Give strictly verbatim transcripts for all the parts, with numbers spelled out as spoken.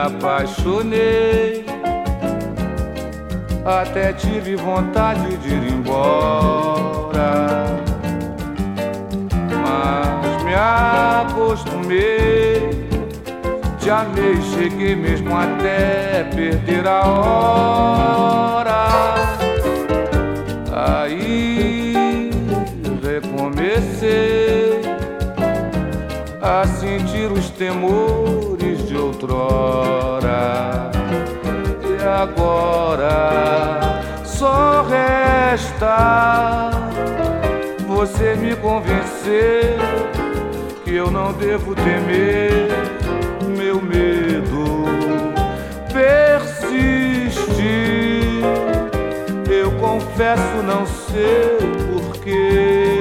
apaixonei, até tive vontade de ir embora, mas me acostumei, te amei, cheguei mesmo até perder a hora. Aí recomecei a sentir os temores de outrora, e agora só resta você me convencer que eu não devo temer. Meu medo persiste, eu confesso não sei porquê.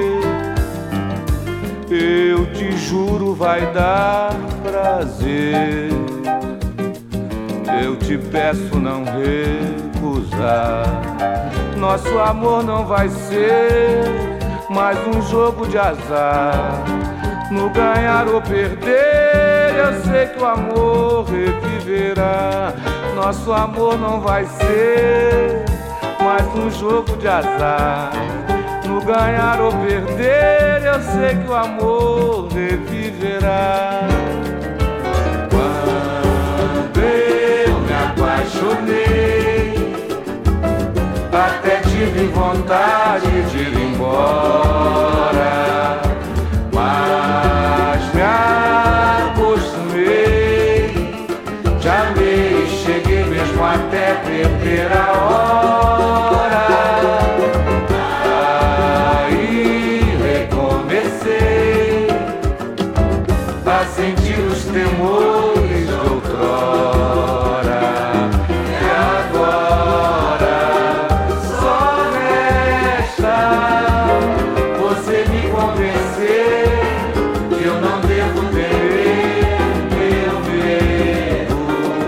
Eu te juro vai dar prazer, eu te peço não recusar. Nosso amor não vai ser mais um jogo de azar. No ganhar ou perder, eu sei que o amor reviverá. Nosso amor não vai ser mais um jogo de azar. No ganhar ou perder, eu sei que o amor reviverá. Quando eu me apaixonei, até tive vontade de ir embora, mas me acostumei, te amei, cheguei mesmo até perder a hora. Aí recomecei a sentir os temores de outrora, e agora só resta você me convencer que eu não devo temer. Meu medo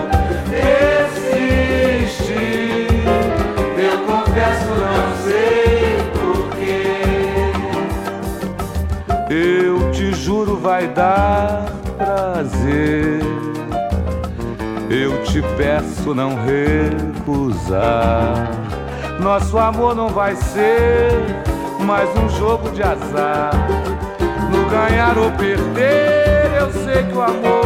persiste, eu confesso não sei porquê. Eu te juro vai dar prazer, eu te peço não recusar. Nosso amor não vai ser mais um jogo de azar. No ganhar ou perder, eu sei que o amor